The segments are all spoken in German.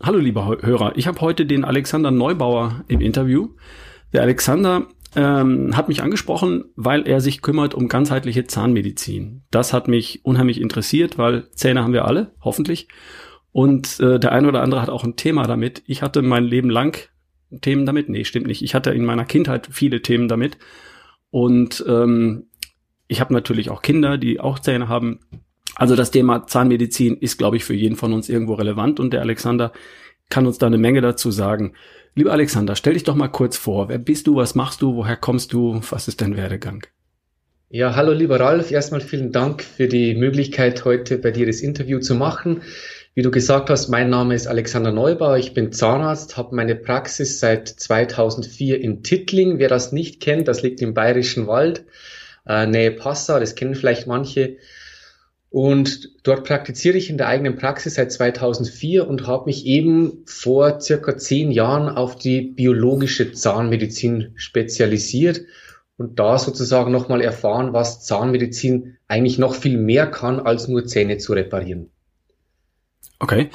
Hallo lieber Hörer, ich habe heute den Alexander Neubauer im Interview. Der Alexander hat mich angesprochen, weil er sich kümmert um ganzheitliche Zahnmedizin. Das hat mich unheimlich interessiert, weil Zähne haben wir alle, hoffentlich. Und der eine oder andere hat auch ein Thema damit. Ich hatte mein Leben lang Themen damit. Nee, stimmt nicht. Ich hatte in meiner Kindheit viele Themen damit. Und ich habe natürlich auch Kinder, die auch Zähne haben. Also das Thema Zahnmedizin ist, glaube ich, für jeden von uns irgendwo relevant. Und der Alexander kann uns da eine Menge dazu sagen. Lieber Alexander, stell dich doch mal kurz vor. Wer bist du, was machst du, woher kommst du, was ist dein Werdegang? Ja, hallo lieber Ralf, erstmal vielen Dank für die Möglichkeit, heute bei dir das Interview zu machen. Wie du gesagt hast, mein Name ist Alexander Neubauer, ich bin Zahnarzt, habe meine Praxis seit 2004 in Tittling. Wer das nicht kennt, das liegt im Bayerischen Wald, Nähe Passau, das kennen vielleicht manche. Und dort praktiziere ich in der eigenen Praxis seit 2004 und habe mich eben vor circa 10 Jahren auf die biologische Zahnmedizin spezialisiert und da sozusagen nochmal erfahren, was Zahnmedizin eigentlich noch viel mehr kann, als nur Zähne zu reparieren. Okay.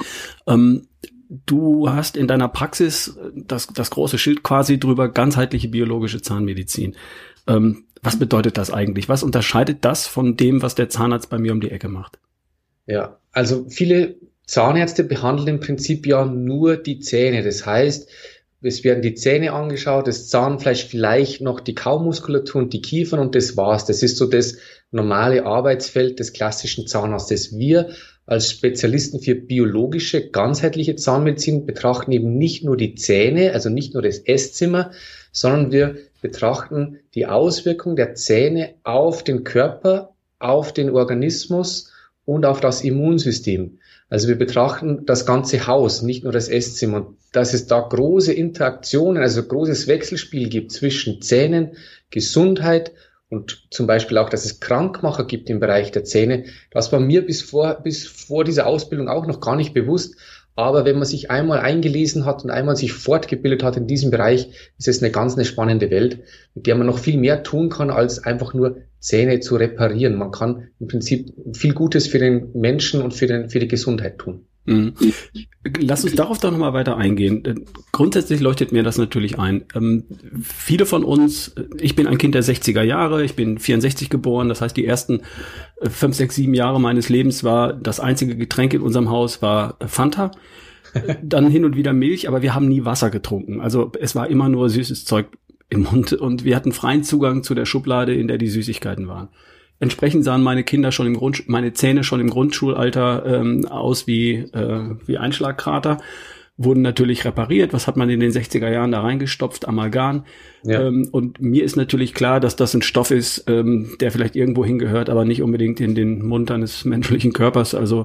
Du hast in deiner Praxis das große Schild quasi drüber, ganzheitliche biologische Zahnmedizin. Was bedeutet das eigentlich? Was unterscheidet das von dem, was der Zahnarzt bei mir um die Ecke macht? Ja, also viele Zahnärzte behandeln im Prinzip ja nur die Zähne. Das heißt, es werden die Zähne angeschaut, das Zahnfleisch, vielleicht noch die Kaumuskulatur und die Kiefern und das war's. Das ist so das normale Arbeitsfeld des klassischen Zahnarztes. Wir als Spezialisten für biologische, ganzheitliche Zahnmedizin betrachten eben nicht nur die Zähne, also nicht nur das Esszimmer, sondern wir betrachten die Auswirkung der Zähne auf den Körper, auf den Organismus und auf das Immunsystem. Also wir betrachten das ganze Haus, nicht nur das Esszimmer. Und dass es da große Interaktionen, also großes Wechselspiel gibt zwischen Zähnen, Gesundheit und zum Beispiel auch, dass es Krankmacher gibt im Bereich der Zähne, das war mir bis vor dieser Ausbildung auch noch gar nicht bewusst. Aber wenn man sich einmal eingelesen hat und einmal sich fortgebildet hat in diesem Bereich, ist es eine spannende Welt, mit der man noch viel mehr tun kann, als einfach nur Zähne zu reparieren. Man kann im Prinzip viel Gutes für den Menschen und für die Gesundheit tun. Mhm. Lass uns darauf doch nochmal weiter eingehen. Grundsätzlich leuchtet mir das natürlich ein. Viele von uns, ich bin ein Kind der 60er Jahre, ich bin 64 geboren, das heißt, die ersten 5, 6, 7 Jahre meines Lebens war das einzige Getränk in unserem Haus war Fanta, dann hin und wieder Milch, aber wir haben nie Wasser getrunken. Also es war immer nur süßes Zeug im Mund und wir hatten freien Zugang zu der Schublade, in der die Süßigkeiten waren. Entsprechend sahen meine Zähne schon im Grundschulalter aus wie Einschlagkrater, wurden natürlich repariert. Was hat man in den 60er Jahren da reingestopft? Amalgam. Ja. Und mir ist natürlich klar, dass das ein Stoff ist, der vielleicht irgendwo hingehört, aber nicht unbedingt in den Mund eines menschlichen Körpers. Also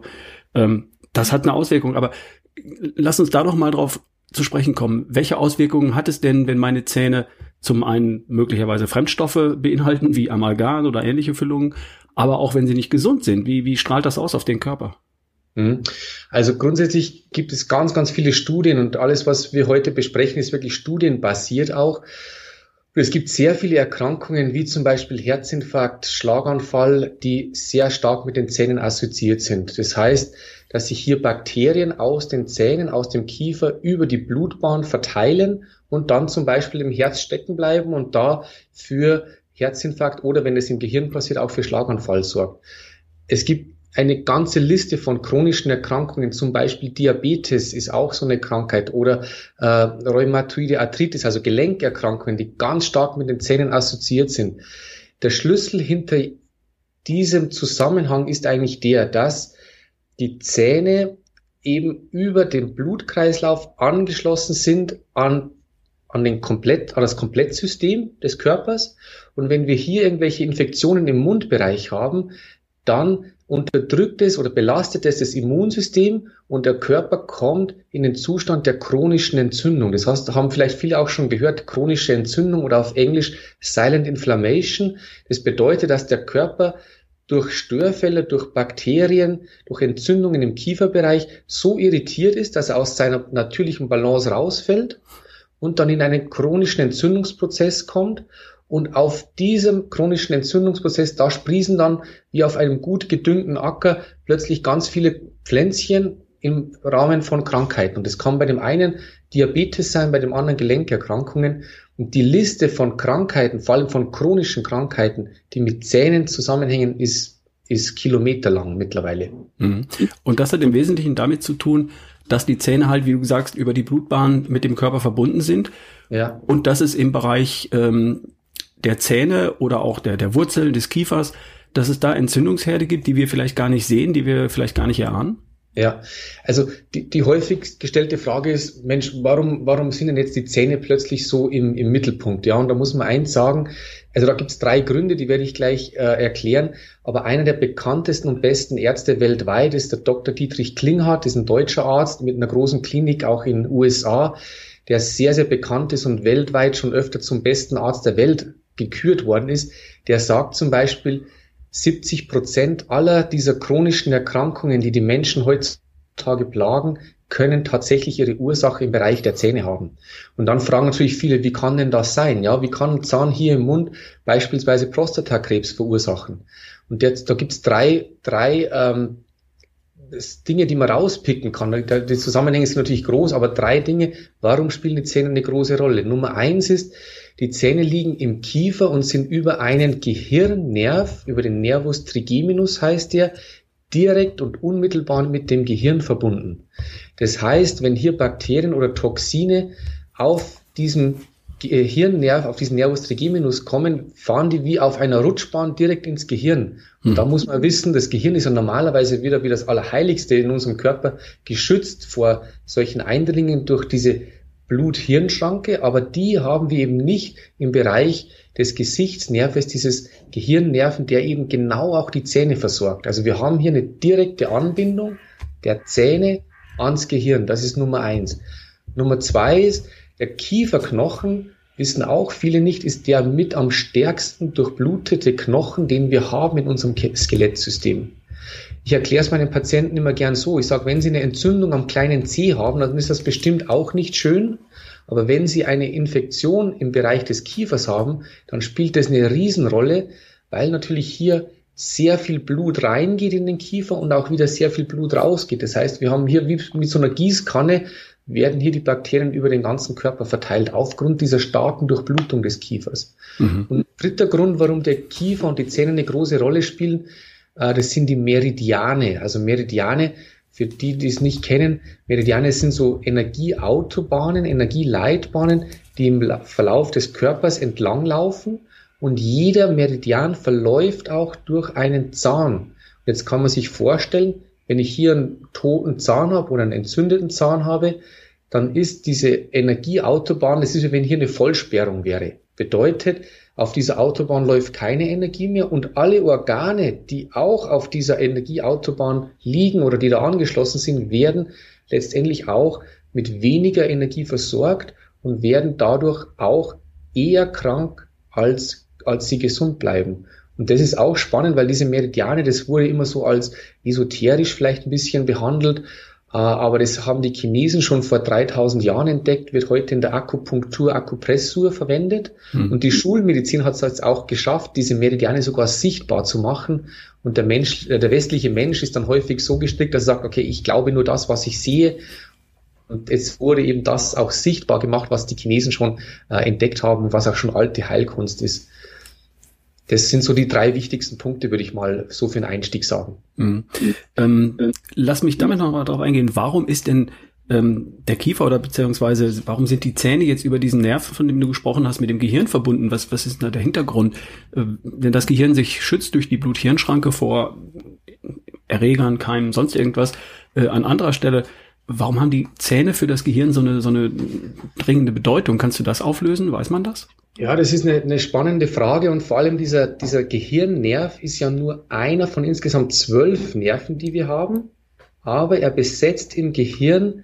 das hat eine Auswirkung. Aber lass uns da doch mal drauf zu sprechen kommen. Welche Auswirkungen hat es denn, wenn meine Zähne zum einen möglicherweise Fremdstoffe beinhalten, wie Amalgam oder ähnliche Füllungen, aber auch wenn sie nicht gesund sind? Wie strahlt das aus auf den Körper? Also grundsätzlich gibt es ganz viele Studien und alles, was wir heute besprechen, ist wirklich studienbasiert auch. Und es gibt sehr viele Erkrankungen, wie zum Beispiel Herzinfarkt, Schlaganfall, die sehr stark mit den Zähnen assoziiert sind. Das heißt, dass sich hier Bakterien aus den Zähnen, aus dem Kiefer über die Blutbahn verteilen und dann zum Beispiel im Herz stecken bleiben und da für Herzinfarkt oder wenn es im Gehirn passiert, auch für Schlaganfall sorgt. Es gibt eine ganze Liste von chronischen Erkrankungen, zum Beispiel Diabetes ist auch so eine Krankheit oder Rheumatoide Arthritis, also Gelenkerkrankungen, die ganz stark mit den Zähnen assoziiert sind. Der Schlüssel hinter diesem Zusammenhang ist eigentlich der, dass die Zähne eben über den Blutkreislauf angeschlossen sind an das Komplettsystem des Körpers. Und wenn wir hier irgendwelche Infektionen im Mundbereich haben, dann unterdrückt es oder belastet es das Immunsystem und der Körper kommt in den Zustand der chronischen Entzündung. Das heißt, da haben vielleicht viele auch schon gehört, chronische Entzündung oder auf Englisch Silent Inflammation. Das bedeutet, dass der Körper durch Störfälle, durch Bakterien, durch Entzündungen im Kieferbereich so irritiert ist, dass er aus seiner natürlichen Balance rausfällt und dann in einen chronischen Entzündungsprozess kommt. Und auf diesem chronischen Entzündungsprozess, da sprießen dann wie auf einem gut gedüngten Acker plötzlich ganz viele Pflänzchen im Rahmen von Krankheiten. Und das kann bei dem einen Diabetes sein, bei dem anderen Gelenkerkrankungen. Und die Liste von Krankheiten, vor allem von chronischen Krankheiten, die mit Zähnen zusammenhängen, ist kilometerlang mittlerweile. Und das hat im Wesentlichen damit zu tun, dass die Zähne halt, wie du sagst, über die Blutbahn mit dem Körper verbunden sind. Ja. Und dass es im Bereich der Zähne oder auch der Wurzeln des Kiefers, dass es da Entzündungsherde gibt, die wir vielleicht gar nicht sehen, die wir vielleicht gar nicht erahnen? Ja, also die häufig gestellte Frage ist, Mensch, warum sind denn jetzt die Zähne plötzlich so im Mittelpunkt? Ja, und da muss man eins sagen, also da gibt's 3 Gründe, die werde ich gleich erklären, aber einer der bekanntesten und besten Ärzte weltweit ist der Dr. Dietrich Klinghardt, ist ein deutscher Arzt mit einer großen Klinik auch in den USA, der sehr, sehr bekannt ist und weltweit schon öfter zum besten Arzt der Welt gekürt worden ist. Der sagt zum Beispiel, 70% aller dieser chronischen Erkrankungen, die die Menschen heutzutage plagen, können tatsächlich ihre Ursache im Bereich der Zähne haben. Und dann fragen natürlich viele, wie kann denn das sein? Ja, wie kann ein Zahn hier im Mund beispielsweise Prostatakrebs verursachen? Und da gibt's drei Dinge, die man rauspicken kann. Die Zusammenhänge sind natürlich groß, aber 3 Dinge, warum spielen die Zähne eine große Rolle? Nummer 1 ist, die Zähne liegen im Kiefer und sind über einen Gehirnnerv, über den Nervus trigeminus heißt der, direkt und unmittelbar mit dem Gehirn verbunden. Das heißt, wenn hier Bakterien oder Toxine auf diesen Hirnnerv, auf diesen Nervus trigeminus kommen, fahren die wie auf einer Rutschbahn direkt ins Gehirn. Und da muss man wissen, das Gehirn ist ja normalerweise wieder wie das Allerheiligste in unserem Körper geschützt vor solchen Eindringlingen durch diese Blut-Hirn-Schranke, aber die haben wir eben nicht im Bereich des Gesichtsnerves, dieses Gehirnnerven, der eben genau auch die Zähne versorgt. Also wir haben hier eine direkte Anbindung der Zähne ans Gehirn. Das ist Nummer 1. Nummer 2 ist, der Kieferknochen, wissen auch viele nicht, ist der mit am stärksten durchblutete Knochen, den wir haben in unserem Skelettsystem. Ich erkläre es meinen Patienten immer gern so. Ich sage, wenn Sie eine Entzündung am kleinen Zeh haben, dann ist das bestimmt auch nicht schön. Aber wenn Sie eine Infektion im Bereich des Kiefers haben, dann spielt das eine Riesenrolle, weil natürlich hier sehr viel Blut reingeht in den Kiefer und auch wieder sehr viel Blut rausgeht. Das heißt, wir haben hier wie mit so einer Gießkanne, werden hier die Bakterien über den ganzen Körper verteilt, aufgrund dieser starken Durchblutung des Kiefers. Und 3. Grund, warum der Kiefer und die Zähne eine große Rolle spielen, das sind die Meridiane. Also Meridiane, für die es nicht kennen, Meridiane sind so Energieautobahnen, Energieleitbahnen, die im Verlauf des Körpers entlanglaufen. Und jeder Meridian verläuft auch durch einen Zahn. Jetzt kann man sich vorstellen, wenn ich hier einen toten Zahn habe oder einen entzündeten Zahn habe, dann ist diese Energieautobahn, das ist wie wenn hier eine Vollsperrung wäre. Bedeutet, auf dieser Autobahn läuft keine Energie mehr und alle Organe, die auch auf dieser Energieautobahn liegen oder die da angeschlossen sind, werden letztendlich auch mit weniger Energie versorgt und werden dadurch auch eher krank, als sie gesund bleiben. Und das ist auch spannend, weil diese Meridiane, das wurde immer so als esoterisch vielleicht ein bisschen behandelt, aber das haben die Chinesen schon vor 3000 Jahren entdeckt, wird heute in der Akupunktur, Akupressur verwendet. Und die Schulmedizin hat es jetzt auch geschafft, diese Meridiane sogar sichtbar zu machen. Und der westliche Mensch ist dann häufig so gestrickt, dass er sagt, okay, ich glaube nur das, was ich sehe. Und es wurde eben das auch sichtbar gemacht, was die Chinesen schon entdeckt haben, was auch schon alte Heilkunst ist. Das sind so die 3 wichtigsten Punkte, würde ich mal so für den Einstieg sagen. Lass mich damit noch mal drauf eingehen. Warum ist denn der Kiefer oder beziehungsweise warum sind die Zähne jetzt über diesen Nerv, von dem du gesprochen hast, mit dem Gehirn verbunden? Was ist da der Hintergrund? Wenn das Gehirn sich schützt durch die Blut-Hirn-Schranke vor Erregern, Keimen, sonst irgendwas, an anderer Stelle, warum haben die Zähne für das Gehirn so eine dringende Bedeutung? Kannst du das auflösen? Weiß man das? Ja, das ist eine spannende Frage und vor allem dieser Gehirnnerv ist ja nur einer von insgesamt 12 Nerven, die wir haben, aber er besetzt im Gehirn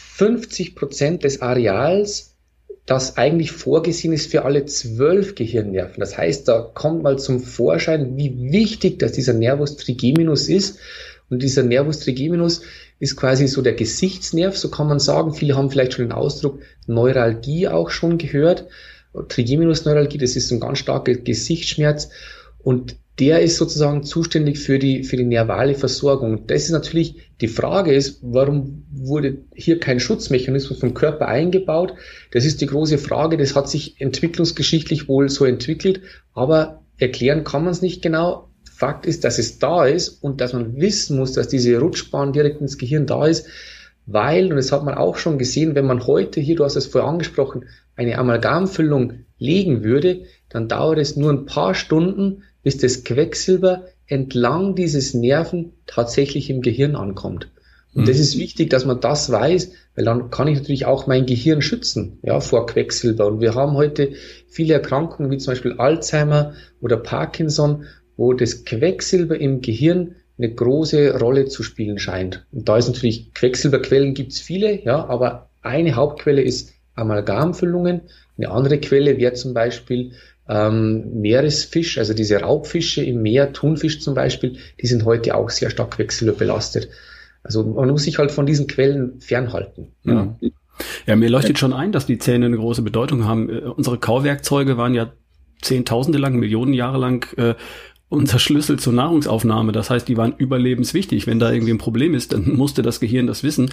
50% des Areals, das eigentlich vorgesehen ist für alle 12 Gehirnnerven. Das heißt, da kommt mal zum Vorschein, wie wichtig dass dieser Nervus trigeminus ist. Und dieser Nervus trigeminus ist quasi so der Gesichtsnerv, so kann man sagen. Viele haben vielleicht schon den Ausdruck Neuralgie auch schon gehört. Trigeminusneuralgie, das ist so ein ganz starker Gesichtsschmerz. Und der ist sozusagen zuständig für die nervale Versorgung. Das ist natürlich, die Frage ist, warum wurde hier kein Schutzmechanismus vom Körper eingebaut? Das ist die große Frage, das hat sich entwicklungsgeschichtlich wohl so entwickelt, aber erklären kann man es nicht genau. Fakt ist, dass es da ist und dass man wissen muss, dass diese Rutschbahn direkt ins Gehirn da ist, weil, und das hat man auch schon gesehen, wenn man heute hier, du hast es vorher angesprochen, eine Amalgamfüllung legen würde, dann dauert es nur ein paar Stunden, bis das Quecksilber entlang dieses Nerven tatsächlich im Gehirn ankommt. Und das ist wichtig, dass man das weiß, weil dann kann ich natürlich auch mein Gehirn schützen, ja, vor Quecksilber. Und wir haben heute viele Erkrankungen, wie zum Beispiel Alzheimer oder Parkinson, wo das Quecksilber im Gehirn eine große Rolle zu spielen scheint. Und da ist natürlich, Quecksilberquellen gibt's viele, ja, aber eine Hauptquelle ist Amalgamfüllungen. Eine andere Quelle wäre zum Beispiel Meeresfisch, also diese Raubfische im Meer, Thunfisch zum Beispiel, die sind heute auch sehr stark quecksilberbelastet. Also man muss sich halt von diesen Quellen fernhalten. Ja, ja, mir leuchtet schon ein, dass die Zähne eine große Bedeutung haben. Unsere Kauwerkzeuge waren ja Zehntausende lang, Millionen Jahre lang unser Schlüssel zur Nahrungsaufnahme. Das heißt, die waren überlebenswichtig. Wenn da irgendwie ein Problem ist, dann musste das Gehirn das wissen,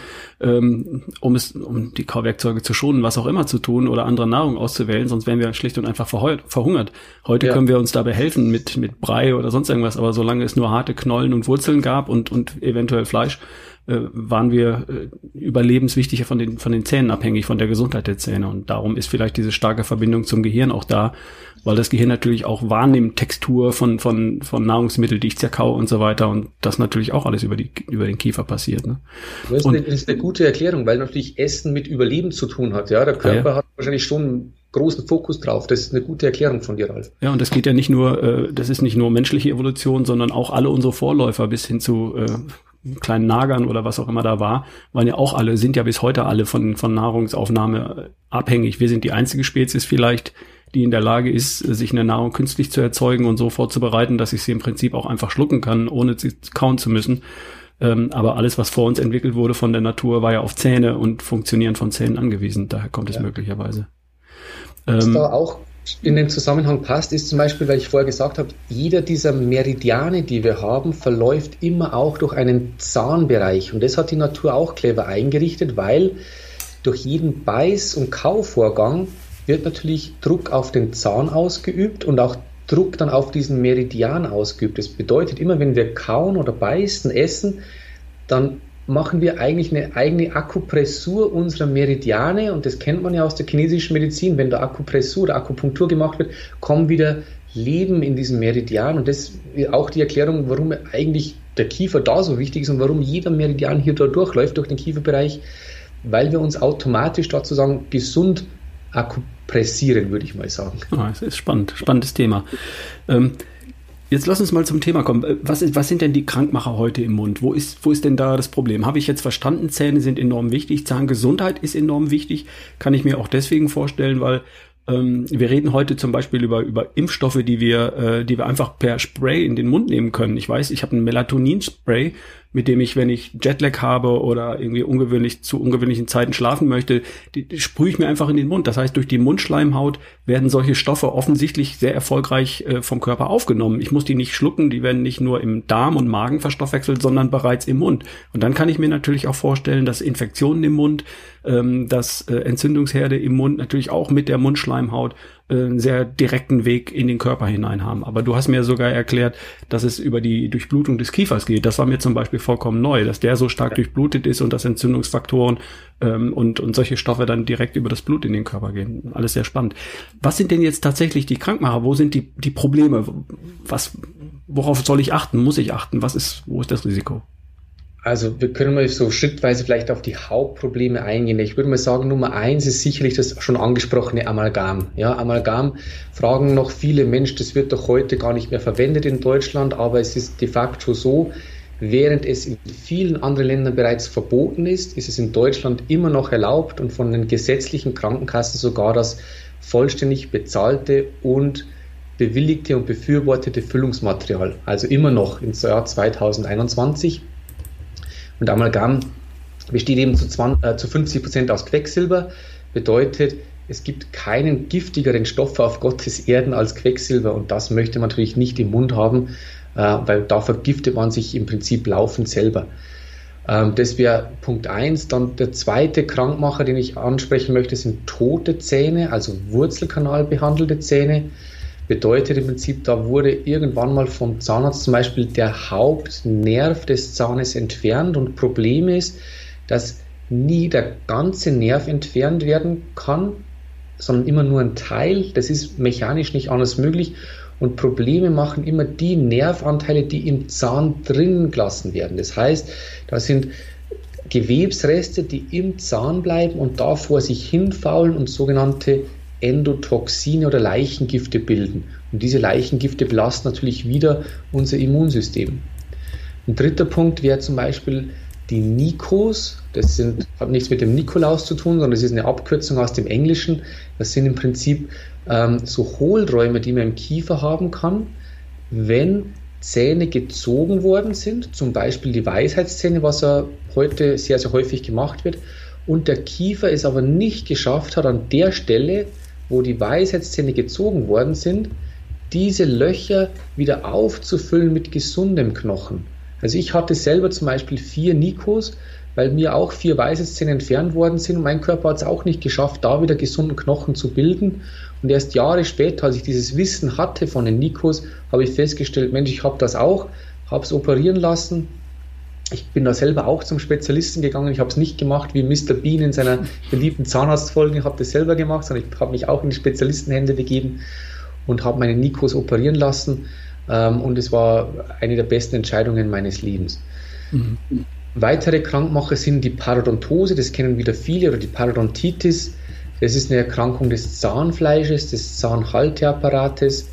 um die Kauwerkzeuge zu schonen, was auch immer zu tun oder andere Nahrung auszuwählen, sonst wären wir schlicht und einfach verhungert. Heute können wir uns dabei helfen mit Brei oder sonst irgendwas, aber solange es nur harte Knollen und Wurzeln gab und eventuell Fleisch, waren wir überlebenswichtig von den Zähnen abhängig, von der Gesundheit der Zähne. Und darum ist vielleicht diese starke Verbindung zum Gehirn auch da, weil das Gehirn natürlich auch wahrnimmt Textur von Nahrungsmitteln, die ich zerkaue und so weiter. Und das natürlich auch alles über den Kiefer passiert. Ne? Das ist eine gute Erklärung, weil natürlich Essen mit Überleben zu tun hat. Ja, der Körper hat wahrscheinlich schon einen großen Fokus drauf. Das ist eine gute Erklärung von dir, Ralf. Ja, und das geht ja nicht nur, das ist nicht nur menschliche Evolution, sondern auch alle unsere Vorläufer bis hin zu kleinen Nagern oder was auch immer da war, sind ja bis heute alle von Nahrungsaufnahme abhängig. Wir sind die einzige Spezies vielleicht, die in der Lage ist, sich eine Nahrung künstlich zu erzeugen und so vorzubereiten, dass ich sie im Prinzip auch einfach schlucken kann, ohne sie kauen zu müssen. Aber alles, was vor uns entwickelt wurde von der Natur, war ja auf Zähne und Funktionieren von Zähnen angewiesen. Daher kommt es möglicherweise. Was da auch in den Zusammenhang passt, ist zum Beispiel, weil ich vorher gesagt habe, jeder dieser Meridiane, die wir haben, verläuft immer auch durch einen Zahnbereich. Und das hat die Natur auch clever eingerichtet, weil durch jeden Beiß- und Kauvorgang wird natürlich Druck auf den Zahn ausgeübt und auch Druck dann auf diesen Meridian ausgeübt. Das bedeutet, immer wenn wir kauen oder beißen, essen, dann machen wir eigentlich eine eigene Akupressur unserer Meridiane, und das kennt man ja aus der chinesischen Medizin. Wenn da Akupressur oder Akupunktur gemacht wird, kommen wieder Leben in diesen Meridian, und das ist auch die Erklärung, warum eigentlich der Kiefer da so wichtig ist und warum jeder Meridian hier da durchläuft, durch den Kieferbereich, weil wir uns automatisch dazu sagen, gesund akupressieren, würde ich mal sagen. Das ist spannendes Thema. Jetzt lass uns mal zum Thema kommen. Was sind denn die Krankmacher heute im Mund? Wo ist denn da das Problem? Habe ich jetzt verstanden, Zähne sind enorm wichtig, Zahngesundheit ist enorm wichtig. Kann ich mir auch deswegen vorstellen, weil wir reden heute zum Beispiel über Impfstoffe, die wir einfach per Spray in den Mund nehmen können. Ich weiß, ich habe ein Melatonin-Spray, mit dem ich, wenn ich Jetlag habe oder irgendwie zu ungewöhnlichen Zeiten schlafen möchte, die sprühe ich mir einfach in den Mund. Das heißt, durch die Mundschleimhaut werden solche Stoffe offensichtlich sehr erfolgreich vom Körper aufgenommen. Ich muss die nicht schlucken, die werden nicht nur im Darm und Magen verstoffwechselt, sondern bereits im Mund. Und dann kann ich mir natürlich auch vorstellen, dass Infektionen im Mund, dass Entzündungsherde im Mund natürlich auch mit der Mundschleimhaut einen sehr direkten Weg in den Körper hinein haben. Aber du hast mir sogar erklärt, dass es über die Durchblutung des Kiefers geht. Das war mir zum Beispiel vollkommen neu, dass der so stark durchblutet ist und dass Entzündungsfaktoren und solche Stoffe dann direkt über das Blut in den Körper gehen. Alles sehr spannend. Was sind denn jetzt tatsächlich die Krankmacher? Wo sind die Probleme? Worauf soll ich achten? Muss ich achten? Wo ist das Risiko? Also wir können mal so schrittweise vielleicht auf die Hauptprobleme eingehen. Ich würde mal sagen, Nummer 1 ist sicherlich das schon angesprochene Amalgam. Ja, Amalgam fragen noch viele, Mensch, das wird doch heute gar nicht mehr verwendet in Deutschland, aber es ist de facto so, während es in vielen anderen Ländern bereits verboten ist, ist es in Deutschland immer noch erlaubt und von den gesetzlichen Krankenkassen sogar das vollständig bezahlte und bewilligte und befürwortete Füllungsmaterial. Also immer noch im Jahr 2021. Und Amalgam besteht eben zu 50% aus Quecksilber, bedeutet, es gibt keinen giftigeren Stoff auf Gottes Erden als Quecksilber und das möchte man natürlich nicht im Mund haben, weil da vergiftet man sich im Prinzip laufend selber. Das wäre Punkt 1. Dann der zweite Krankmacher, den ich ansprechen möchte, sind tote Zähne, also Wurzelkanal behandelte Zähne. Bedeutet im Prinzip, da wurde irgendwann mal vom Zahnarzt zum Beispiel der Hauptnerv des Zahnes entfernt und Problem ist, dass nie der ganze Nerv entfernt werden kann, sondern immer nur ein Teil. Das ist mechanisch nicht anders möglich. Und Probleme machen immer die Nervanteile, die im Zahn drin gelassen werden. Das heißt, da sind Gewebsreste, die im Zahn bleiben und da vor sich hinfaulen und sogenannte Endotoxine oder Leichengifte bilden. Und diese Leichengifte belasten natürlich wieder unser Immunsystem. Ein dritter Punkt wäre zum Beispiel die Nikos. Das hat nichts mit dem Nikolaus zu tun, sondern das ist eine Abkürzung aus dem Englischen. Das sind im Prinzip so Hohlräume, die man im Kiefer haben kann, wenn Zähne gezogen worden sind, zum Beispiel die Weisheitszähne, was ja heute sehr, sehr häufig gemacht wird, und der Kiefer es aber nicht geschafft hat, an der Stelle, wo die Weisheitszähne gezogen worden sind, diese Löcher wieder aufzufüllen mit gesundem Knochen. Also ich hatte selber zum Beispiel 4 Nikos, weil mir auch 4 Weisheitszähne entfernt worden sind und mein Körper hat es auch nicht geschafft, da wieder gesunden Knochen zu bilden. Und erst Jahre später, als ich dieses Wissen hatte von den Nikos, habe ich festgestellt, Mensch, ich habe das auch, habe es operieren lassen. Ich bin da selber auch zum Spezialisten gegangen. Ich habe es nicht gemacht wie Mr. Bean in seiner beliebten Zahnarztfolge. Ich habe das selber gemacht, sondern ich habe mich auch in die Spezialistenhände begeben und habe meine Nikos operieren lassen. Und es war eine der besten Entscheidungen meines Lebens. Mhm. Weitere Krankmacher sind die Parodontose, das kennen wieder viele, oder die Parodontitis. Das ist eine Erkrankung des Zahnfleisches, des Zahnhalteapparates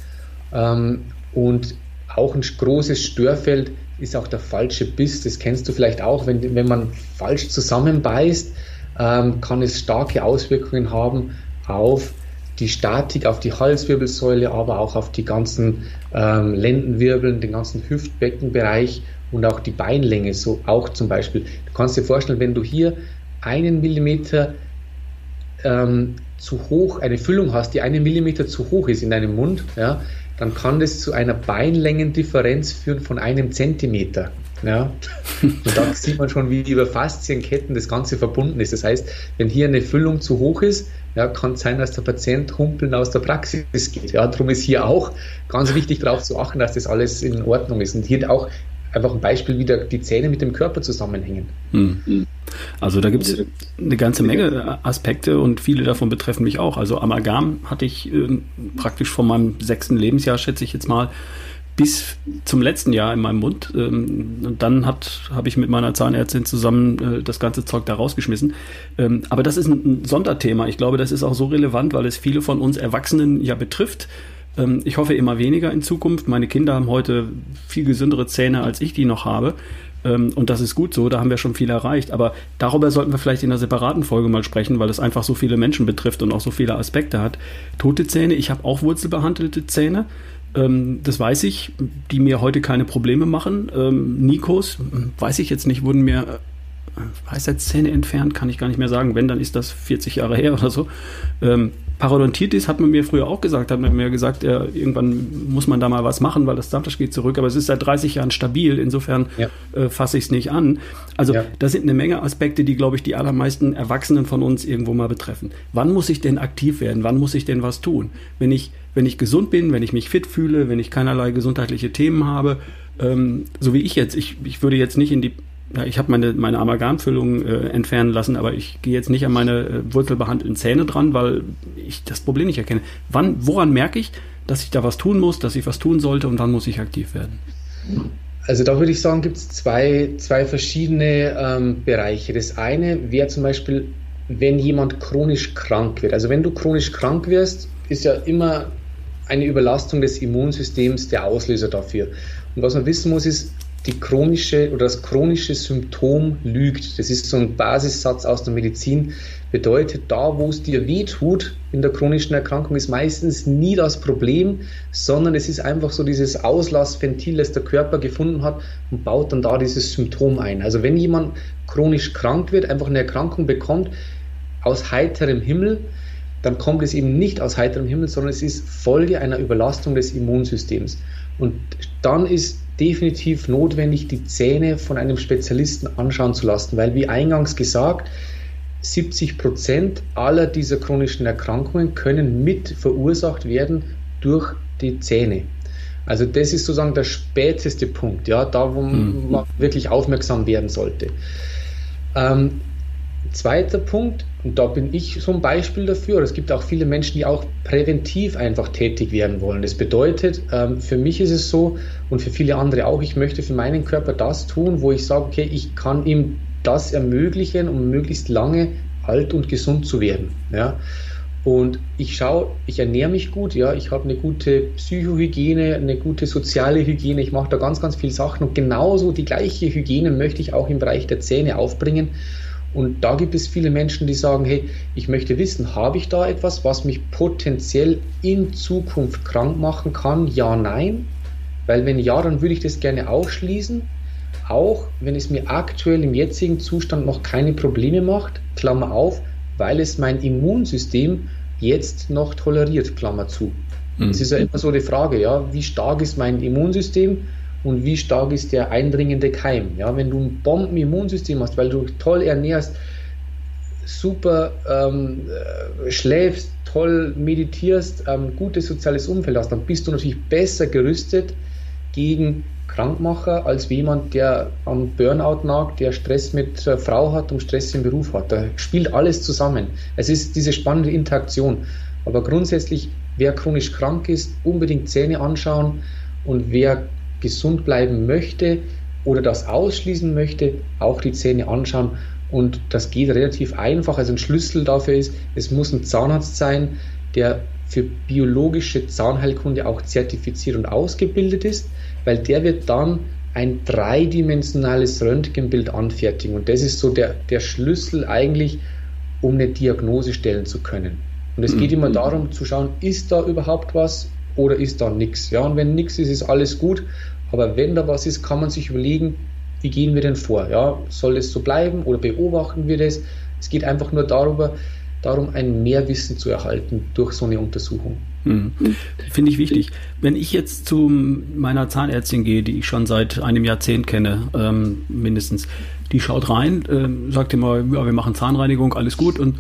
und auch ein großes Störfeld ist auch der falsche Biss. Das kennst du vielleicht auch, wenn man falsch zusammenbeißt, kann es starke Auswirkungen haben auf die Statik, auf die Halswirbelsäule, aber auch auf die ganzen Lendenwirbeln, den ganzen Hüftbeckenbereich und auch die Beinlänge, so auch zum Beispiel. Du kannst dir vorstellen, wenn du hier 1 Millimeter zu hoch, eine Füllung hast, die 1 Millimeter zu hoch ist in deinem Mund, ja, dann kann das zu einer Beinlängendifferenz führen von 1 Zentimeter. Ja. Und da sieht man schon, wie über Faszienketten das Ganze verbunden ist. Das heißt, wenn hier eine Füllung zu hoch ist, ja, kann es sein, dass der Patient humpeln aus der Praxis geht. Ja, darum ist hier auch ganz wichtig, darauf zu achten, dass das alles in Ordnung ist. Und hier auch einfach ein Beispiel, wie die Zähne mit dem Körper zusammenhängen. Also da gibt es eine ganze Menge Aspekte und viele davon betreffen mich auch. Also Amalgam hatte ich praktisch von meinem 6. Lebensjahr, schätze ich jetzt mal, bis zum letzten Jahr in meinem Mund. Und dann habe ich mit meiner Zahnärztin zusammen das ganze Zeug da rausgeschmissen. Aber das ist ein Sonderthema. Ich glaube, das ist auch so relevant, weil es viele von uns Erwachsenen ja betrifft. Ich hoffe immer weniger in Zukunft. Meine Kinder haben heute viel gesündere Zähne, als ich die noch habe. Und das ist gut so, da haben wir schon viel erreicht. Aber darüber sollten wir vielleicht in einer separaten Folge mal sprechen, weil es einfach so viele Menschen betrifft und auch so viele Aspekte hat. Tote Zähne, ich habe auch wurzelbehandelte Zähne. Das weiß ich, die mir heute keine Probleme machen. Nikos, weiß ich jetzt nicht, wurden mir Weisheitszähne entfernt, kann ich gar nicht mehr sagen. Wenn, dann ist das 40 Jahre her oder so. Parodontitis hat man mir früher auch gesagt, irgendwann muss man da mal was machen, weil das Zahnfleisch geht zurück, aber es ist seit 30 Jahren stabil, insofern fasse ich es nicht an. Also das sind eine Menge Aspekte, die, glaube ich, die allermeisten Erwachsenen von uns irgendwo mal betreffen. Wann muss ich denn aktiv werden? Wann muss ich denn was tun? Wenn ich gesund bin, wenn ich mich fit fühle, wenn ich keinerlei gesundheitliche Themen habe, so wie ich jetzt, ich würde jetzt nicht ich habe meine Amalgamfüllung entfernen lassen, aber ich gehe jetzt nicht an meine wurzelbehandelten Zähne dran, weil ich das Problem nicht erkenne. Woran merke ich, dass ich da was tun muss, dass ich was tun sollte und wann muss ich aktiv werden? Also da würde ich sagen, gibt es zwei verschiedene Bereiche. Das eine wäre zum Beispiel, wenn jemand chronisch krank wird. Also wenn du chronisch krank wirst, ist ja immer eine Überlastung des Immunsystems der Auslöser dafür. Und was man wissen muss, ist, das chronische Symptom lügt. Das ist so ein Basissatz aus der Medizin. Bedeutet, da wo es dir weh tut in der chronischen Erkrankung, ist meistens nie das Problem, sondern es ist einfach so dieses Auslassventil, das der Körper gefunden hat und baut dann da dieses Symptom ein. Also wenn jemand chronisch krank wird, einfach eine Erkrankung bekommt, aus heiterem Himmel, dann kommt es eben nicht aus heiterem Himmel, sondern es ist Folge einer Überlastung des Immunsystems. Und dann ist definitiv notwendig, die Zähne von einem Spezialisten anschauen zu lassen, weil wie eingangs gesagt, 70% aller dieser chronischen Erkrankungen können mit verursacht werden durch die Zähne. Also das ist sozusagen der späteste Punkt, ja, da wo man wirklich aufmerksam werden sollte. Zweiter Punkt, und da bin ich so ein Beispiel dafür, es gibt auch viele Menschen, die auch präventiv einfach tätig werden wollen. Das bedeutet, für mich ist es so und für viele andere auch, ich möchte für meinen Körper das tun, wo ich sage, okay, ich kann ihm das ermöglichen, um möglichst lange alt und gesund zu werden. Ja. Und ich ernähre mich gut, ja, ich habe eine gute Psychohygiene, eine gute soziale Hygiene, ich mache da ganz, ganz viele Sachen und genauso die gleiche Hygiene möchte ich auch im Bereich der Zähne aufbringen. Und da gibt es viele Menschen, die sagen, hey, ich möchte wissen, habe ich da etwas, was mich potenziell in Zukunft krank machen kann? Ja, nein. Weil wenn ja, dann würde ich das gerne ausschließen. Auch wenn es mir aktuell im jetzigen Zustand noch keine Probleme macht, Klammer auf, weil es mein Immunsystem jetzt noch toleriert, Klammer zu. Es ist ja immer so die Frage, ja, wie stark ist mein Immunsystem und wie stark ist der eindringende Keim? Ja, wenn du ein Bomben-Immunsystem hast, weil du toll ernährst, super schläfst, toll meditierst, gutes soziales Umfeld hast, dann bist du natürlich besser gerüstet gegen Krankmacher als jemand, der am Burnout nagt, der Stress mit Frau hat und Stress im Beruf hat. Da spielt alles zusammen. Es ist diese spannende Interaktion. Aber grundsätzlich, wer chronisch krank ist, unbedingt Zähne anschauen und wer gesund bleiben möchte oder das ausschließen möchte, auch die Zähne anschauen. Und das geht relativ einfach. Also ein Schlüssel dafür ist, es muss ein Zahnarzt sein, der für biologische Zahnheilkunde auch zertifiziert und ausgebildet ist, weil der wird dann ein dreidimensionales Röntgenbild anfertigen. Und das ist so der Schlüssel eigentlich, um eine Diagnose stellen zu können. Und es geht immer darum zu schauen, ist da überhaupt was oder ist da nichts. Ja, und wenn nichts ist, ist alles gut. Aber wenn da was ist, kann man sich überlegen, wie gehen wir denn vor? Ja, soll es so bleiben oder beobachten wir das? Es geht einfach nur darum, ein Mehrwissen zu erhalten durch so eine Untersuchung. Finde ich wichtig. Wenn ich jetzt zu meiner Zahnärztin gehe, die ich schon seit einem Jahrzehnt kenne, mindestens, die schaut rein, sagt immer, ja, wir machen Zahnreinigung, alles gut und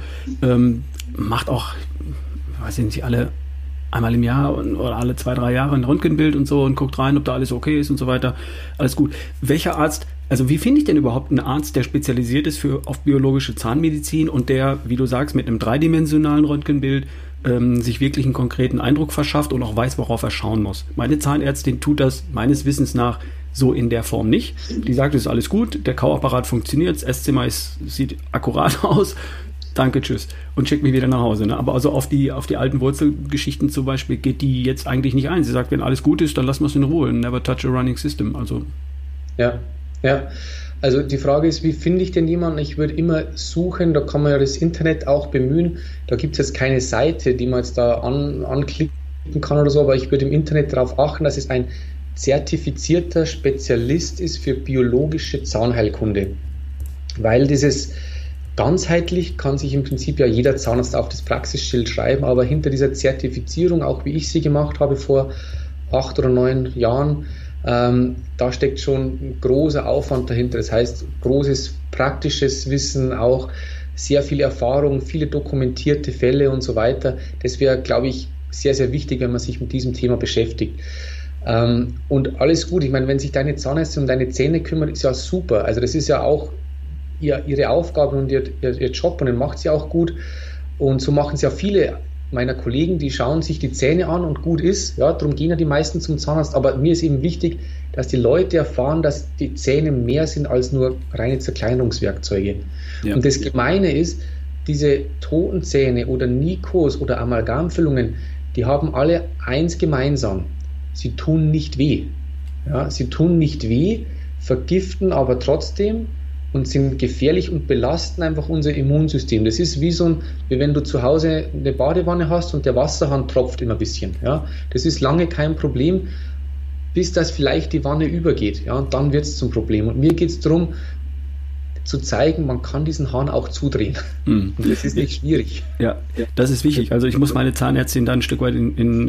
macht auch, weiß ich nicht, einmal im Jahr oder alle 2-3 Jahre ein Röntgenbild und so und guckt rein, ob da alles okay ist und so weiter. Alles gut. Welcher Arzt, also wie finde ich denn überhaupt einen Arzt, der spezialisiert ist auf biologische Zahnmedizin und der, wie du sagst, mit einem dreidimensionalen Röntgenbild sich wirklich einen konkreten Eindruck verschafft und auch weiß, worauf er schauen muss? Meine Zahnärztin tut das meines Wissens nach so in der Form nicht. Die sagt, es ist alles gut, der Kauapparat funktioniert, das Esszimmer sieht akkurat aus, danke, tschüss und schickt mich wieder nach Hause. Ne? Aber also auf die alten Wurzelgeschichten zum Beispiel geht die jetzt eigentlich nicht ein. Sie sagt, wenn alles gut ist, dann lassen wir es in Ruhe. Never touch a running system. Also ja. Also die Frage ist, wie finde ich denn jemanden? Ich würde immer suchen, da kann man ja das Internet auch bemühen. Da gibt es jetzt keine Seite, die man jetzt da anklicken kann oder so, aber ich würde im Internet darauf achten, dass es ein zertifizierter Spezialist ist für biologische Zahnheilkunde. Weil dieses ganzheitlich kann sich im Prinzip ja jeder Zahnarzt auf das Praxisschild schreiben, aber hinter dieser Zertifizierung, auch wie ich sie gemacht habe vor 8 oder 9 Jahren, da steckt schon ein großer Aufwand dahinter. Das heißt, großes praktisches Wissen, auch sehr viel Erfahrung, viele dokumentierte Fälle und so weiter. Das wäre, glaube ich, sehr, sehr wichtig, wenn man sich mit diesem Thema beschäftigt. Und alles gut. Ich meine, wenn sich deine Zahnärztin um deine Zähne kümmert, ist ja super. Also das ist ja auch ihre Aufgabe und ihr Job und den macht sie auch gut. Und so machen es ja viele meiner Kollegen, die schauen sich die Zähne an und gut ist. Ja, darum gehen ja die meisten zum Zahnarzt. Aber mir ist eben wichtig, dass die Leute erfahren, dass die Zähne mehr sind als nur reine Zerkleinerungswerkzeuge. Ja. Und das Gemeine ist, diese toten Zähne oder Nikos oder Amalgamfüllungen, die haben alle eins gemeinsam. Sie tun nicht weh. Ja, sie tun nicht weh, vergiften aber trotzdem und sind gefährlich und belasten einfach unser Immunsystem. Das ist wie wenn du zu Hause eine Badewanne hast und der Wasserhahn tropft immer ein bisschen. Ja? Das ist lange kein Problem, bis das vielleicht die Wanne übergeht. Ja? Und dann wird es zum Problem. Und mir geht es darum, zu zeigen, man kann diesen Hahn auch zudrehen. Und das ist nicht schwierig. Ja, das ist wichtig. Also ich muss meine Zahnärztin da ein Stück weit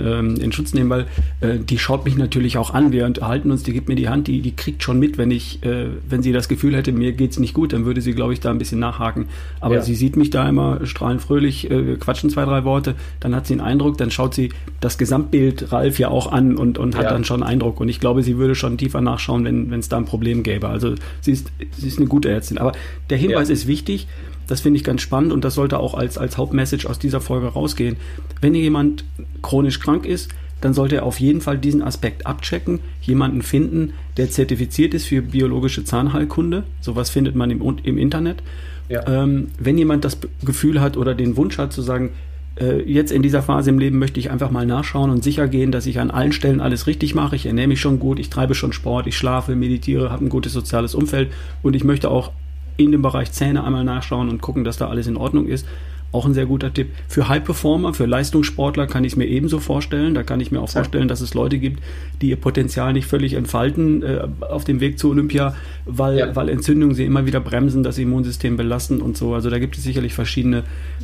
in Schutz nehmen, weil die schaut mich natürlich auch an. Wir unterhalten uns, die gibt mir die Hand, die kriegt schon mit, wenn sie das Gefühl hätte, mir geht's nicht gut, dann würde sie, glaube ich, da ein bisschen nachhaken. Aber sie sieht mich da immer strahlend fröhlich, wir quatschen 2, 3 Worte, dann hat sie einen Eindruck, dann schaut sie das Gesamtbild Ralf ja auch an und hat dann schon einen Eindruck. Und ich glaube, sie würde schon tiefer nachschauen, wenn es da ein Problem gäbe. Also sie ist eine gute Ärztin. Aber der Hinweis ist wichtig, das finde ich ganz spannend und das sollte auch als Hauptmessage aus dieser Folge rausgehen. Wenn jemand chronisch krank ist, dann sollte er auf jeden Fall diesen Aspekt abchecken, jemanden finden, der zertifiziert ist für biologische Zahnheilkunde. Sowas findet man im Internet. Ja. Wenn jemand das Gefühl hat oder den Wunsch hat zu sagen, jetzt in dieser Phase im Leben möchte ich einfach mal nachschauen und sicher gehen, dass ich an allen Stellen alles richtig mache. Ich ernähre mich schon gut, ich treibe schon Sport, ich schlafe, meditiere, habe ein gutes soziales Umfeld und ich möchte auch in dem Bereich Zähne einmal nachschauen und gucken, dass da alles in Ordnung ist. Auch ein sehr guter Tipp. Für High-Performer, für Leistungssportler kann ich es mir ebenso vorstellen. Da kann ich mir auch vorstellen, dass es Leute gibt, die ihr Potenzial nicht völlig entfalten auf dem Weg zu Olympia, weil Entzündungen sie immer wieder bremsen, das Immunsystem belasten und so. Also da gibt es sicherlich verschiedene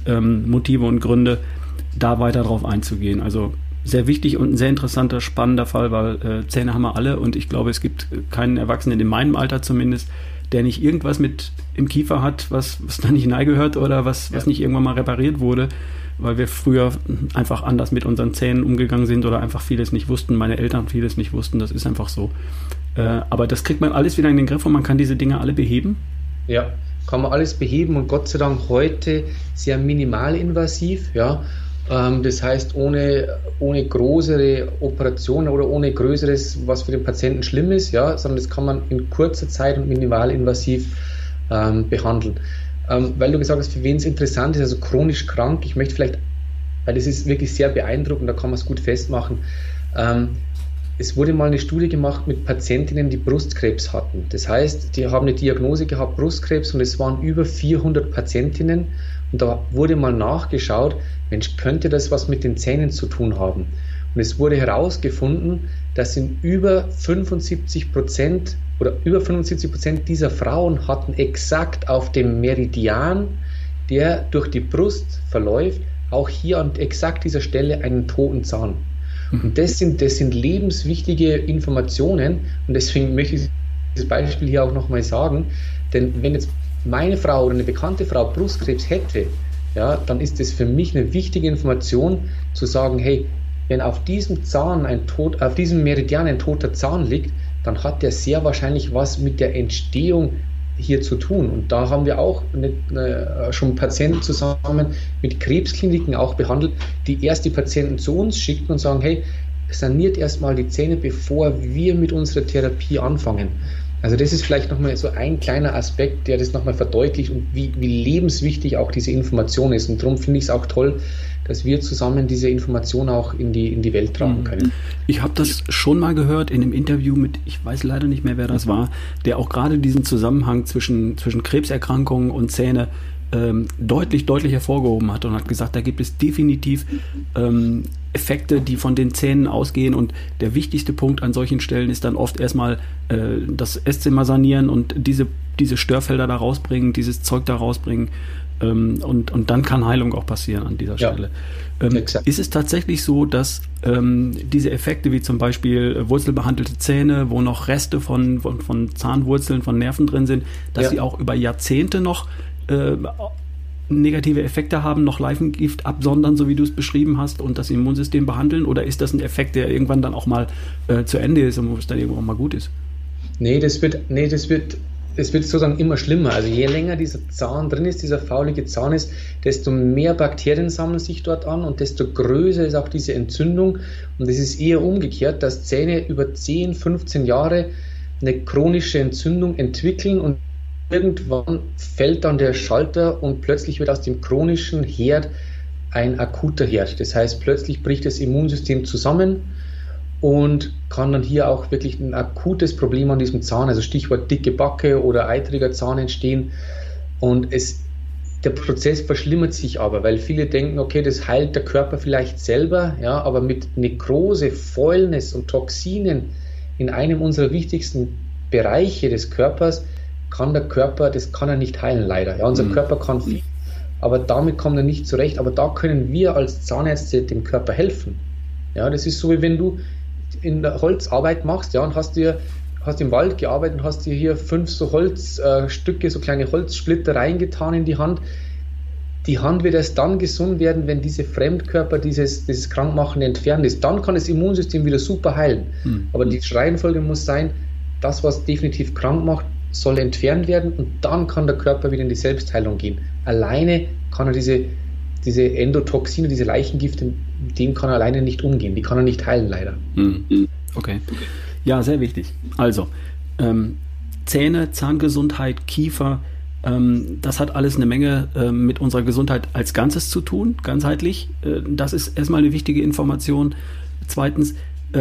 Motive und Gründe, da weiter drauf einzugehen. Also sehr wichtig und ein sehr interessanter, spannender Fall, weil Zähne haben wir alle und ich glaube, es gibt keinen Erwachsenen, in meinem Alter zumindest, der nicht irgendwas mit im Kiefer hat, was da nicht hineingehört oder was nicht irgendwann mal repariert wurde, weil wir früher einfach anders mit unseren Zähnen umgegangen sind oder einfach vieles nicht wussten, meine Eltern vieles nicht wussten, das ist einfach so. Aber das kriegt man alles wieder in den Griff und man kann diese Dinge alle beheben. Ja, kann man alles beheben und Gott sei Dank heute sehr minimalinvasiv, ja. Das heißt, ohne größere Operationen oder ohne Größeres, was für den Patienten schlimm ist, ja, sondern das kann man in kurzer Zeit und minimalinvasiv behandeln. Weil du gesagt hast, für wen es interessant ist, also chronisch krank, ich möchte vielleicht, weil das ist wirklich sehr beeindruckend, da kann man es gut festmachen. Es wurde mal eine Studie gemacht mit Patientinnen, die Brustkrebs hatten. Das heißt, die haben eine Diagnose gehabt, Brustkrebs, und es waren über 400 Patientinnen. Und da wurde mal nachgeschaut, Mensch, könnte das was mit den Zähnen zu tun haben? Und es wurde herausgefunden, dass über 75% dieser Frauen hatten exakt auf dem Meridian, der durch die Brust verläuft, auch hier an exakt dieser Stelle einen toten Zahn. Und das sind lebenswichtige Informationen und deswegen möchte ich das Beispiel hier auch nochmal sagen, denn wenn jetzt meine Frau oder eine bekannte Frau Brustkrebs hätte, ja, dann ist es für mich eine wichtige Information zu sagen, hey, wenn auf diesem Meridian ein toter Zahn liegt, dann hat der sehr wahrscheinlich was mit der Entstehung hier zu tun. Und da haben wir auch schon Patienten zusammen mit Krebskliniken auch behandelt, die erst die Patienten zu uns schicken und sagen, hey, saniert erstmal die Zähne, bevor wir mit unserer Therapie anfangen. Also das ist vielleicht nochmal so ein kleiner Aspekt, der das nochmal verdeutlicht und wie lebenswichtig auch diese Information ist. Und darum finde ich es auch toll, dass wir zusammen diese Information auch in die Welt tragen können. Ich habe das schon mal gehört in einem Interview mit, ich weiß leider nicht mehr, wer das war, der auch gerade diesen Zusammenhang zwischen Krebserkrankungen und Zähne deutlich hervorgehoben hat und hat gesagt, da gibt es definitiv Effekte, die von den Zähnen ausgehen und der wichtigste Punkt an solchen Stellen ist dann oft erstmal das Esszimmer sanieren und diese Störfelder da rausbringen, dieses Zeug da rausbringen und dann kann Heilung auch passieren an dieser Stelle. Ist es tatsächlich so, dass diese Effekte wie zum Beispiel wurzelbehandelte Zähne, wo noch Reste von Zahnwurzeln, von Nerven drin sind, dass sie auch über Jahrzehnte noch negative Effekte haben, noch Leichengift absondern, so wie du es beschrieben hast, und das Immunsystem behandeln? Oder ist das ein Effekt, der irgendwann dann auch mal zu Ende ist und wo es dann irgendwann mal gut ist? Es wird sozusagen immer schlimmer. Also je länger dieser Zahn drin ist, dieser faulige Zahn ist, desto mehr Bakterien sammeln sich dort an und desto größer ist auch diese Entzündung. Und es ist eher umgekehrt, dass Zähne über 10, 15 Jahre eine chronische Entzündung entwickeln und irgendwann fällt dann der Schalter und plötzlich wird aus dem chronischen Herd ein akuter Herd. Das heißt, plötzlich bricht das Immunsystem zusammen und kann dann hier auch wirklich ein akutes Problem an diesem Zahn, also Stichwort dicke Backe oder eitriger Zahn entstehen. Und der Prozess verschlimmert sich aber, weil viele denken, okay, das heilt der Körper vielleicht selber, ja, aber mit Nekrose, Fäulnis und Toxinen in einem unserer wichtigsten Bereiche des Körpers kann der Körper, das kann er nicht heilen, leider. Ja, unser Körper kann viel, aber damit kommt er nicht zurecht. Aber da können wir als Zahnärzte dem Körper helfen. Ja, das ist so, wie wenn du in der Holzarbeit machst, ja, und hast im Wald gearbeitet und hast dir hier 5 so Holzstücke, so kleine Holzsplitter reingetan in die Hand. Die Hand wird erst dann gesund werden, wenn diese Fremdkörper, dieses Krankmachende entfernt ist. Dann kann das Immunsystem wieder super heilen. Aber die Reihenfolge muss sein, das, was definitiv krank macht, soll entfernt werden und dann kann der Körper wieder in die Selbstheilung gehen. Alleine kann er diese Endotoxine, diese Leichengifte, mit denen kann er alleine nicht umgehen. Die kann er nicht heilen, leider. Okay. Ja, sehr wichtig. Also, Zähne, Zahngesundheit, Kiefer, das hat alles eine Menge mit unserer Gesundheit als Ganzes zu tun, ganzheitlich. Das ist erstmal eine wichtige Information. Zweitens,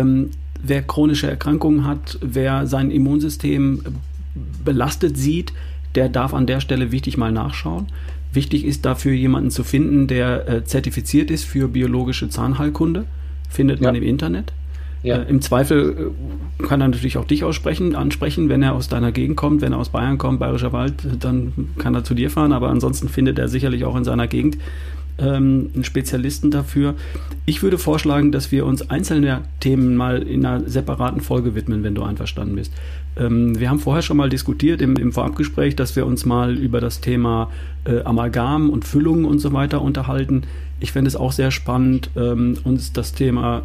wer chronische Erkrankungen hat, wer sein Immunsystem belastet sieht, der darf an der Stelle wichtig mal nachschauen. Wichtig ist dafür, jemanden zu finden, der zertifiziert ist für biologische Zahnheilkunde. Findet man im Internet. Ja. Im Zweifel kann er natürlich auch dich ansprechen, wenn er aus deiner Gegend kommt, wenn er aus Bayern kommt, Bayerischer Wald, dann kann er zu dir fahren, aber ansonsten findet er sicherlich auch in seiner Gegend einen Spezialisten dafür. Ich würde vorschlagen, dass wir uns einzelne Themen mal in einer separaten Folge widmen, wenn du einverstanden bist. Wir haben vorher schon mal diskutiert im Vorabgespräch, dass wir uns mal über das Thema Amalgam und Füllungen und so weiter unterhalten. Ich fände es auch sehr spannend, uns das Thema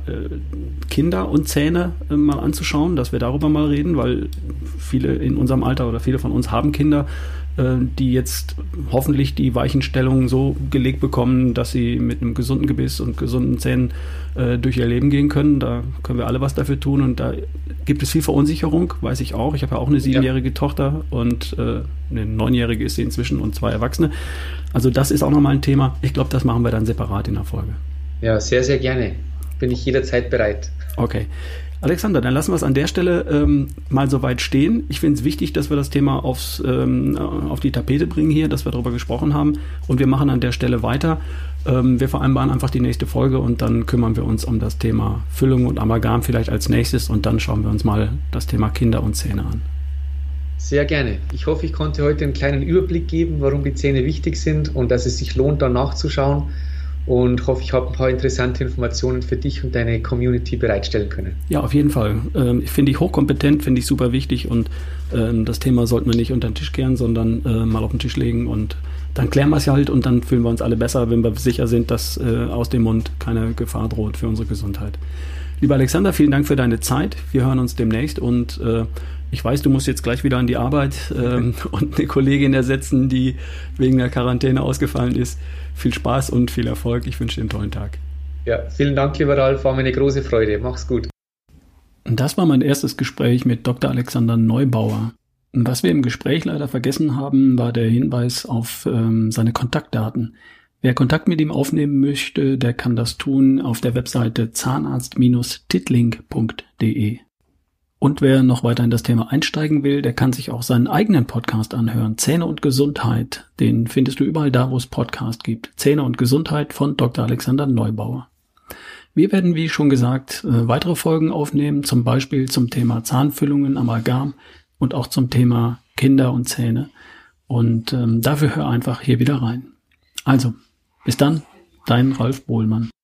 Kinder und Zähne mal anzuschauen, dass wir darüber mal reden, weil viele in unserem Alter oder viele von uns haben Kinder, die jetzt hoffentlich die Weichenstellungen so gelegt bekommen, dass sie mit einem gesunden Gebiss und gesunden Zähnen durch ihr Leben gehen können. Da können wir alle was dafür tun und da gibt es viel Verunsicherung, weiß ich auch. Ich habe ja auch eine 7-jährige Tochter und eine 9-jährige ist sie inzwischen und 2 Erwachsene. Also das ist auch nochmal ein Thema. Ich glaube, das machen wir dann separat in der Folge. Ja, sehr, sehr gerne. Bin ich jederzeit bereit. Okay. Alexander, dann lassen wir es an der Stelle mal so weit stehen. Ich finde es wichtig, dass wir das Thema auf die Tapete bringen hier, dass wir darüber gesprochen haben. Und wir machen an der Stelle weiter. Wir vereinbaren einfach die nächste Folge und dann kümmern wir uns um das Thema Füllung und Amalgam vielleicht als nächstes. Und dann schauen wir uns mal das Thema Kinder und Zähne an. Sehr gerne. Ich hoffe, ich konnte heute einen kleinen Überblick geben, warum die Zähne wichtig sind und dass es sich lohnt, da nachzuschauen. Und hoffe, ich habe ein paar interessante Informationen für dich und deine Community bereitstellen können. Ja, auf jeden Fall. Finde ich hochkompetent, finde ich super wichtig und das Thema sollten wir nicht unter den Tisch kehren, sondern mal auf den Tisch legen und dann klären wir es halt und dann fühlen wir uns alle besser, wenn wir sicher sind, dass aus dem Mund keine Gefahr droht für unsere Gesundheit. Lieber Alexander, vielen Dank für deine Zeit. Wir hören uns demnächst und ich weiß, du musst jetzt gleich wieder an die Arbeit und eine Kollegin ersetzen, die wegen der Quarantäne ausgefallen ist. Viel Spaß und viel Erfolg. Ich wünsche dir einen tollen Tag. Ja, vielen Dank, lieber Ralf. War mir eine große Freude. Mach's gut. Das war mein erstes Gespräch mit Dr. Alexander Neubauer. Was wir im Gespräch leider vergessen haben, war der Hinweis auf seine Kontaktdaten. Wer Kontakt mit ihm aufnehmen möchte, der kann das tun auf der Webseite zahnarzt-tittling.de. Und wer noch weiter in das Thema einsteigen will, der kann sich auch seinen eigenen Podcast anhören. Zähne und Gesundheit. Den findest du überall da, wo es Podcast gibt. Zähne und Gesundheit von Dr. Alexander Neubauer. Wir werden, wie schon gesagt, weitere Folgen aufnehmen, zum Beispiel zum Thema Zahnfüllungen, Amalgam und auch zum Thema Kinder und Zähne. Und dafür hör einfach hier wieder rein. Also, bis dann, dein Ralf Bohlmann.